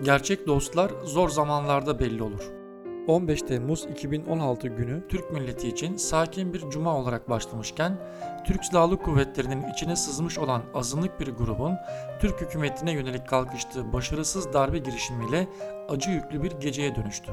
Gerçek dostlar zor zamanlarda belli olur. 15 Temmuz 2016 günü Türk milleti için sakin bir cuma olarak başlamışken, Türk Silahlı Kuvvetleri'nin içine sızmış olan azınlık bir grubun Türk hükümetine yönelik kalkıştığı başarısız darbe girişimiyle acı yüklü bir geceye dönüştü.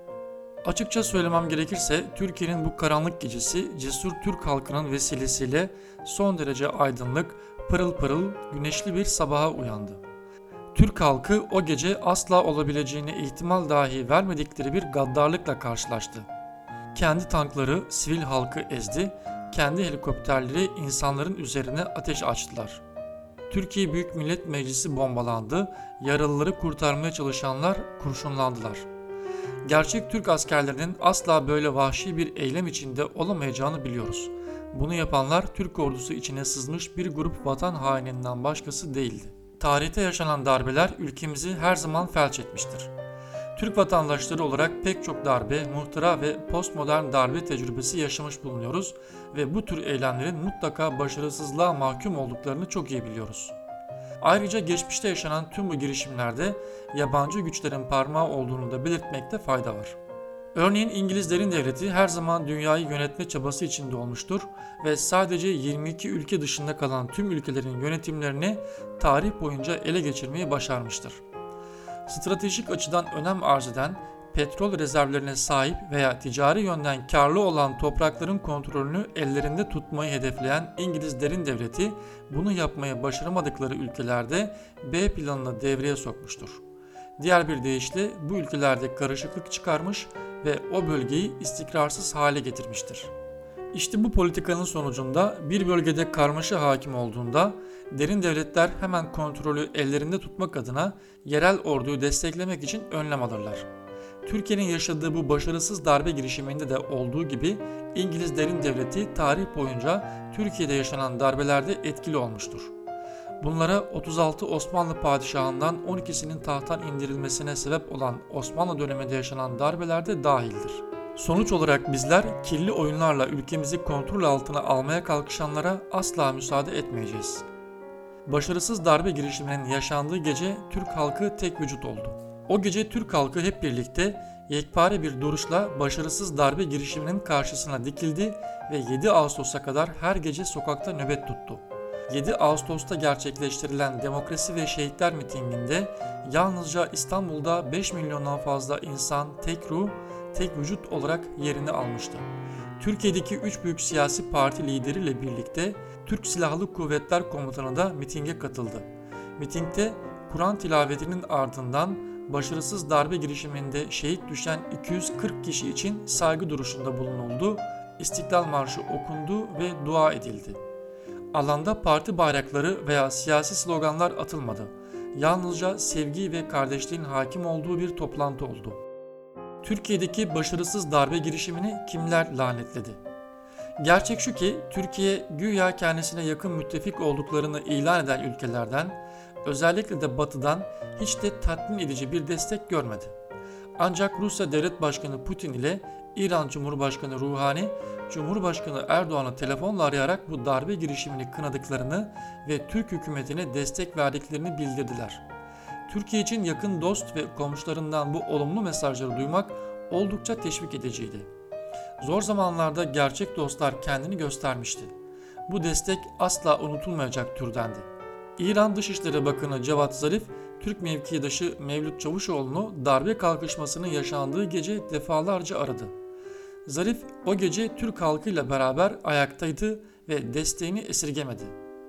Açıkça söylemem gerekirse Türkiye'nin bu karanlık gecesi cesur Türk halkının vesilesiyle son derece aydınlık, pırıl pırıl, güneşli bir sabaha uyandı. Türk halkı o gece asla olabileceğine ihtimal dahi vermedikleri bir gaddarlıkla karşılaştı. Kendi tankları sivil halkı ezdi, kendi helikopterleri insanların üzerine ateş açtılar. Türkiye Büyük Millet Meclisi bombalandı, yaralıları kurtarmaya çalışanlar kurşunlandılar. Gerçek Türk askerlerinin asla böyle vahşi bir eylem içinde olamayacağını biliyoruz. Bunu yapanlar Türk ordusu içine sızmış bir grup vatan haininden başkası değildi. Tarihte yaşanan darbeler ülkemizi her zaman felç etmiştir. Türk vatandaşları olarak pek çok darbe, muhtıra ve postmodern darbe tecrübesi yaşamış bulunuyoruz ve bu tür eylemlerin mutlaka başarısızlığa mahkum olduklarını çok iyi biliyoruz. Ayrıca geçmişte yaşanan tüm bu girişimlerde yabancı güçlerin parmağı olduğunu da belirtmekte fayda var. Örneğin İngilizlerin devleti her zaman dünyayı yönetme çabası içinde olmuştur ve sadece 22 ülke dışında kalan tüm ülkelerin yönetimlerini tarih boyunca ele geçirmeyi başarmıştır. Stratejik açıdan önem arz eden, petrol rezervlerine sahip veya ticari yönden karlı olan toprakların kontrolünü ellerinde tutmayı hedefleyen İngilizlerin devleti bunu yapmaya başaramadıkları ülkelerde B planını devreye sokmuştur. Diğer bir deyişle bu ülkelerde karışıklık çıkarmış ve o bölgeyi istikrarsız hale getirmiştir. İşte bu politikanın sonucunda bir bölgede karmaşa hakim olduğunda derin devletler hemen kontrolü ellerinde tutmak adına yerel orduyu desteklemek için önlem alırlar. Türkiye'nin yaşadığı bu başarısız darbe girişiminde de olduğu gibi İngiliz derin devleti tarih boyunca Türkiye'de yaşanan darbelerde etkili olmuştur. Bunlara 36 Osmanlı padişahından 12'sinin tahttan indirilmesine sebep olan Osmanlı döneminde yaşanan darbeler de dahildir. Sonuç olarak bizler kirli oyunlarla ülkemizi kontrol altına almaya kalkışanlara asla müsaade etmeyeceğiz. Başarısız darbe girişiminin yaşandığı gece Türk halkı tek vücut oldu. O gece Türk halkı hep birlikte yekpare bir duruşla başarısız darbe girişiminin karşısına dikildi ve 7 Ağustos'a kadar her gece sokakta nöbet tuttu. 7 Ağustos'ta gerçekleştirilen Demokrasi ve Şehitler mitinginde yalnızca İstanbul'da 5 milyondan fazla insan tek ruh, tek vücut olarak yerini almıştı. Türkiye'deki 3 büyük siyasi parti lideriyle birlikte Türk Silahlı Kuvvetler Komutanı da mitinge katıldı. Mitingde Kur'an tilavetinin ardından başarısız darbe girişiminde şehit düşen 240 kişi için saygı duruşunda bulunuldu, İstiklal Marşı okundu ve dua edildi. Alanda parti bayrakları veya siyasi sloganlar atılmadı. Yalnızca sevgi ve kardeşliğin hakim olduğu bir toplantı oldu. Türkiye'deki başarısız darbe girişimini kimler lanetledi? Gerçek şu ki Türkiye güya kendisine yakın müttefik olduklarını ilan eden ülkelerden, özellikle de Batı'dan hiç de tatmin edici bir destek görmedi. Ancak Rusya Devlet Başkanı Putin ile İran Cumhurbaşkanı Ruhani, Cumhurbaşkanı Erdoğan'ı telefonla arayarak bu darbe girişimini kınadıklarını ve Türk hükümetine destek verdiklerini bildirdiler. Türkiye için yakın dost ve komşularından bu olumlu mesajları duymak oldukça teşvik ediciydi. Zor zamanlarda gerçek dostlar kendini göstermişti. Bu destek asla unutulmayacak türdendi. İran Dışişleri Bakanı Cevat Zarif, Türk mevkidaşı Mevlüt Çavuşoğlu'nu darbe kalkışmasının yaşandığı gece defalarca aradı. Zarif o gece Türk halkıyla beraber ayaktaydı ve desteğini esirgemedi.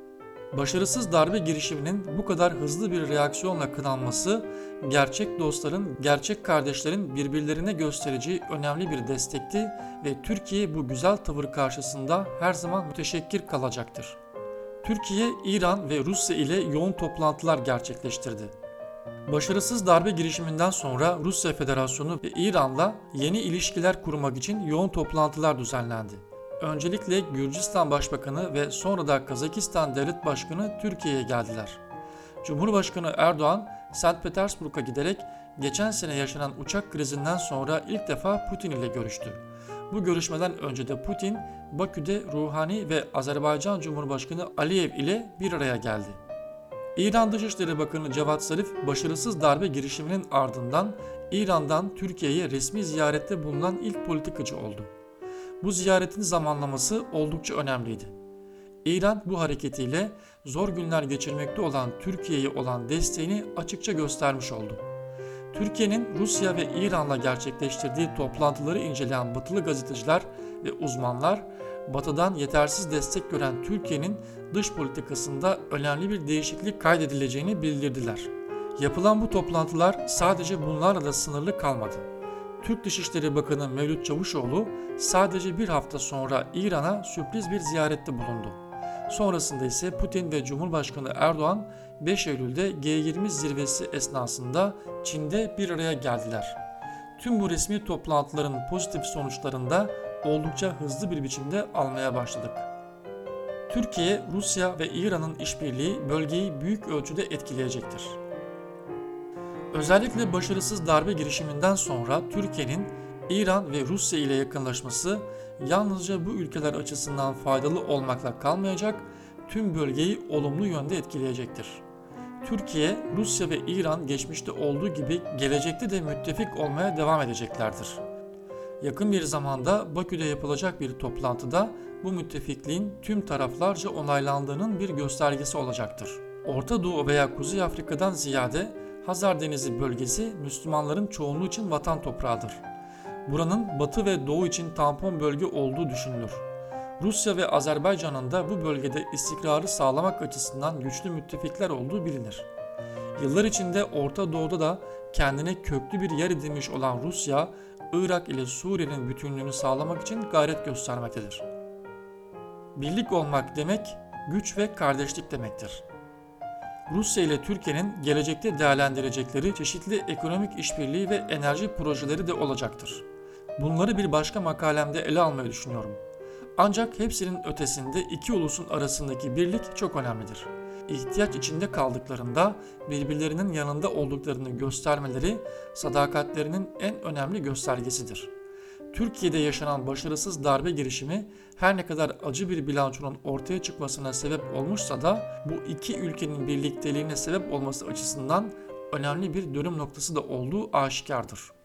Başarısız darbe girişiminin bu kadar hızlı bir reaksiyonla kınanması, gerçek dostların, gerçek kardeşlerin birbirlerine göstereceği önemli bir destekti ve Türkiye bu güzel tavır karşısında her zaman müteşekkir kalacaktır. Türkiye, İran ve Rusya ile yoğun toplantılar gerçekleştirdi. Başarısız darbe girişiminden sonra Rusya Federasyonu ve İran'la yeni ilişkiler kurmak için yoğun toplantılar düzenlendi. Öncelikle Gürcistan Başbakanı ve sonra da Kazakistan Devlet Başkanı Türkiye'ye geldiler. Cumhurbaşkanı Erdoğan, St. Petersburg'a giderek geçen sene yaşanan uçak krizinden sonra ilk defa Putin ile görüştü. Bu görüşmeden önce de Putin, Bakü'de Ruhani ve Azerbaycan Cumhurbaşkanı Aliyev ile bir araya geldi. İran Dışişleri Bakanı Cevat Zarif, başarısız darbe girişiminin ardından İran'dan Türkiye'ye resmi ziyarette bulunan ilk politikacı oldu. Bu ziyaretin zamanlaması oldukça önemliydi. İran bu hareketiyle zor günler geçirmekte olan Türkiye'ye olan desteğini açıkça göstermiş oldu. Türkiye'nin Rusya ve İran'la gerçekleştirdiği toplantıları inceleyen batılı gazeteciler ve uzmanlar, Batı'dan yetersiz destek gören Türkiye'nin dış politikasında önemli bir değişiklik kaydedileceğini bildirdiler. Yapılan bu toplantılar sadece bunlarla da sınırlı kalmadı. Türk Dışişleri Bakanı Mevlüt Çavuşoğlu sadece bir hafta sonra İran'a sürpriz bir ziyarette bulundu. Sonrasında ise Putin ve Cumhurbaşkanı Erdoğan 5 Eylül'de G20 zirvesi esnasında Çin'de bir araya geldiler. Tüm bu resmi toplantıların pozitif sonuçlarını da oldukça hızlı bir biçimde almaya başladık. Türkiye, Rusya ve İran'ın işbirliği bölgeyi büyük ölçüde etkileyecektir. Özellikle başarısız darbe girişiminden sonra Türkiye'nin İran ve Rusya ile yakınlaşması yalnızca bu ülkeler açısından faydalı olmakla kalmayacak, tüm bölgeyi olumlu yönde etkileyecektir. Türkiye, Rusya ve İran geçmişte olduğu gibi gelecekte de müttefik olmaya devam edeceklerdir. Yakın bir zamanda Bakü'de yapılacak bir toplantıda bu müttefikliğin tüm taraflarca onaylandığının bir göstergesi olacaktır. Orta Doğu veya Kuzey Afrika'dan ziyade Hazar Denizi bölgesi Müslümanların çoğunluğu için vatan toprağıdır. Buranın Batı ve Doğu için tampon bölge olduğu düşünülür. Rusya ve Azerbaycan'ın da bu bölgede istikrarı sağlamak açısından güçlü müttefikler olduğu bilinir. Yıllar içinde Orta Doğu'da da kendine köklü bir yer edinmiş olan Rusya, Irak ile Suriye'nin bütünlüğünü sağlamak için gayret göstermektedir. Birlik olmak demek, güç ve kardeşlik demektir. Rusya ile Türkiye'nin gelecekte değerlendirecekleri çeşitli ekonomik işbirliği ve enerji projeleri de olacaktır. Bunları bir başka makalemde ele almayı düşünüyorum. Ancak hepsinin ötesinde iki ulusun arasındaki birlik çok önemlidir. İhtiyaç içinde kaldıklarında birbirlerinin yanında olduklarını göstermeleri sadakatlerinin en önemli göstergesidir. Türkiye'de yaşanan başarısız darbe girişimi her ne kadar acı bir bilançonun ortaya çıkmasına sebep olmuşsa da bu iki ülkenin birlikteliğine sebep olması açısından önemli bir dönüm noktası da olduğu aşikardır.